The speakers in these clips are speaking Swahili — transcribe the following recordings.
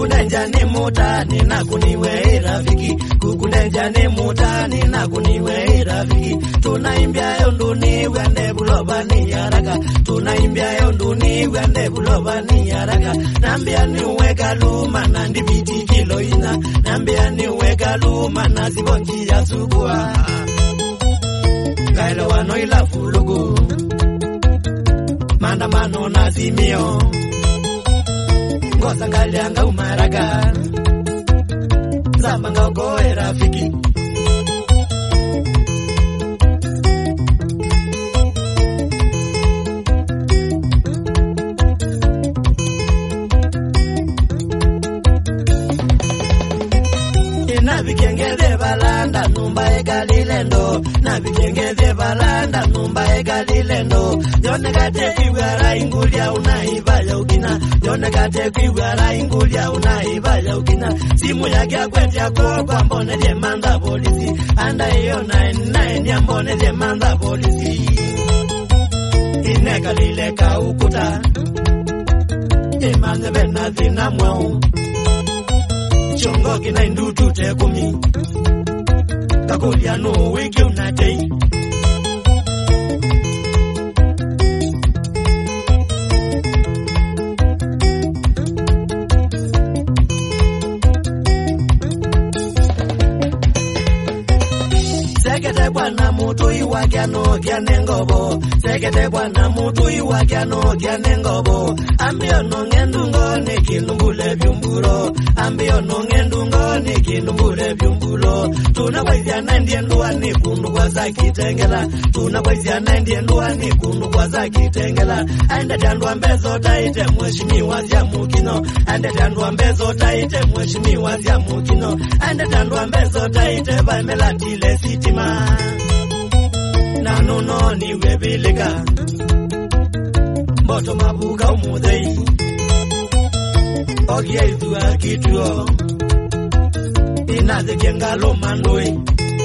kukunenja ni mutani na kuniwe rafiki, kukunenja ni mutani na kuniwe rafiki. Tunaimbia yonduni wende buloba ni haraka, tunaimbia yonduni wende buloba ni haraka. Nambia ni uweka luma na ndibiti kilo ina, nambia ni uweka luma na zibonji ya sugua. Kailo wano ila fulugu, maandamano na zimio, ngoza ngalianga umaraga, zamanga ukoe rafiki. Nabikengeze balanda numba egalilendo, nabikengeze balanda numba egalilendo. Yone gate kwigara ingulia unaibaya ukina, yone gate kwigara ingulia unaibaya ukina. Simu yake akwete kwa mbone de manda polisi, anda iyo 99 ya mbone de manda polisi. Inegalile ka ukuta, imane bena zina mwao, chongo kina indutu te kumi, kakolia no wiki unatei. Sekete bwana mutu iwake no kiane ngobo, sekete bwana mutu iwake no kiane ngobo. Ambio no ngendungo ni kinumbule byumburo, ambio no ngendungo ni kinumbule byumbulo. Tunawezia nendie ndua ni kundu kwa za kitengela, tunawezia nendie ndua ni kundu kwa za kitengela. Aende tandua mbezo taite mheshimiwa zia mukino, aende tandua mbezo taite mheshimiwa zia mukino, aende tandua mbezo taite baimela tile sitima. Na nono ni webilika, mboto mabuka umudei, ogie itua kituo, inaze kengalo mandoi.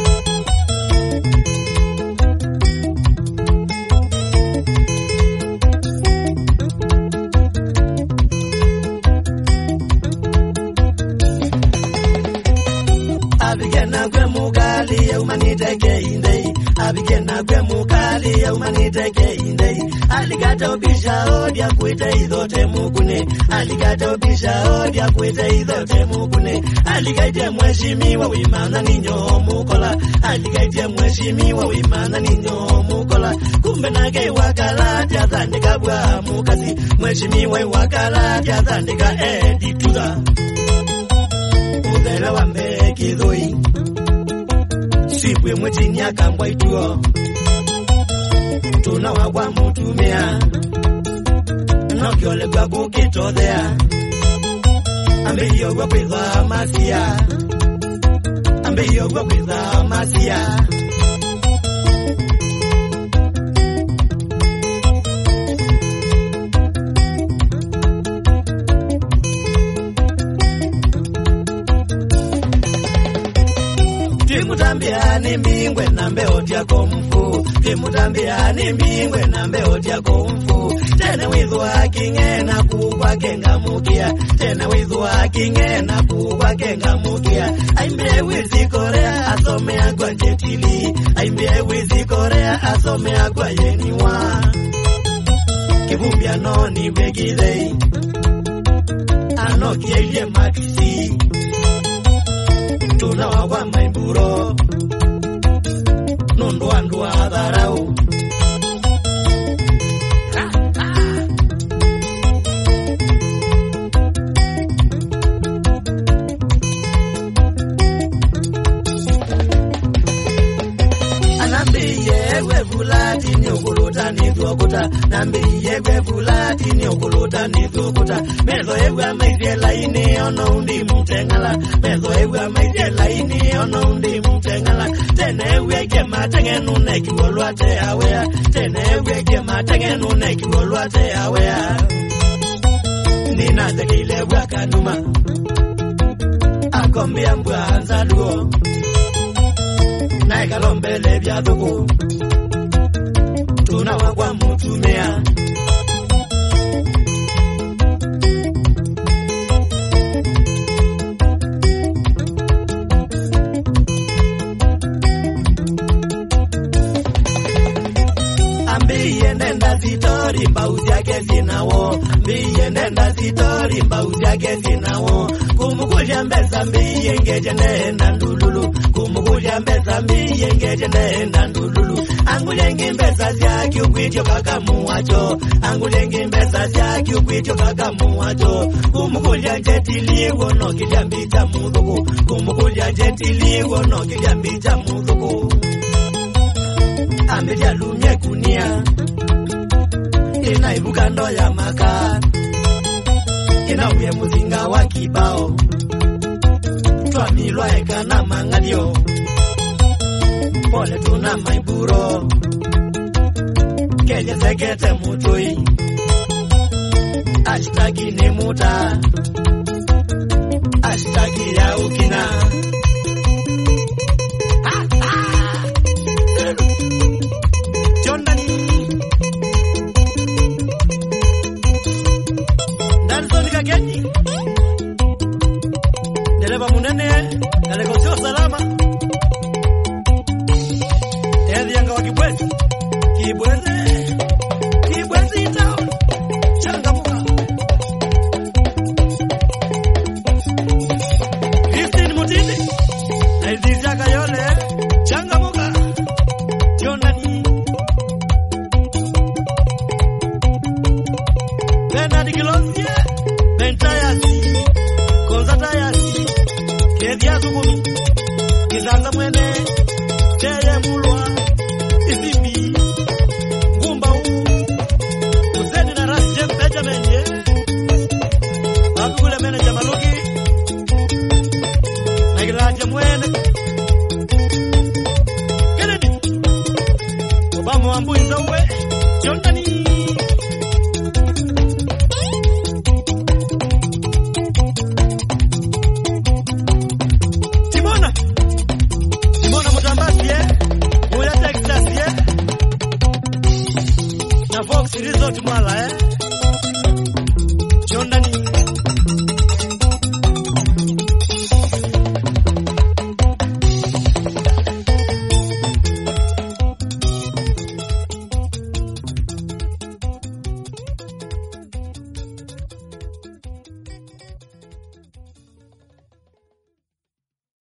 Abigena kwe mugali ya umaniteke indei, abigena kwe mugali ya umaniteke indei. Aligata obisha odia kuite izote mukune, aligata obisha odia kuite izote mukune. Aligaite mheshimiwa wimana ninyo mukola, aligaite mheshimiwa wimana ninyo mukola. Kumbe nage wakala tiazandika bwa mukasi, mheshimiwa wakala tiazandika edituza. Udela wambe kidoi, sipwe mwetini akambwa ituo, tunawagwa mutumia, nokiole kwa kukitodhea. Ambe yogwa kwitha masia, ambe yogwa kwitha masia. Timutambia ni mbingwe na mbeo tia kumfu, timutambia ni mbingwe na mbeo tia kumfu. Tene wizu wakinge na kuwa kenga mukia, tene wizu wakinge na kuwa kenga mukia. Aimbe wizi Korea asomea kwa jetili, aimbe wizi Korea asomea kwa yeniwa. Kivumbia no ni begilei, anokie ile maxi, tunawagwa maimburo, nondua ndua dharau. Anambiye we fulati ni ukuluta ni thuokuta, nambiye we fulati ni ukuluta ni thuokuta. Mezo ewe maizye laini ono undi mutengala, mezo ewe maizye laini ono undi mutengala. Tene ewe kema tengenu neki wolwate awea, tene ewe kema tengenu neki wolwate awea. Nina zekile wakanuma, akombia mbwa anzaluo, naika lombele vya dhuku, tunawagwa mutumia. kwenda sitori mbauja gezi nawo kumukuja mbeza mbiye ngeje nenda ndululu kumukuja mbeza mbiye ngeje nenda ndululu angulengi mbeza zaki ukwityo kakamuwacho angulengi mbeza zaki ukwityo kakamuwacho kumukuja njetiliwo nokilya mbita mudhuku kumukuja njetiliwo nokilya mbita mudhuku ambilya lumye kunia inaibuka ndo ya maka inauye muzinga wa kibao twamilwa eka na mangalio pole tuna maiburo keje sekete mutui ashtagi ni muta ashtagi ya ukina Kenyi dereva munene alekosio salama Edi yanga wa Kibwezi town changamuka Christine Mutini na Izizaka yole changamuka Jonani Bernard Kilonzie Bentayasi, Konzatayasi, Kedia Zugumi, Kizanza Mwene, Cheye Mulu.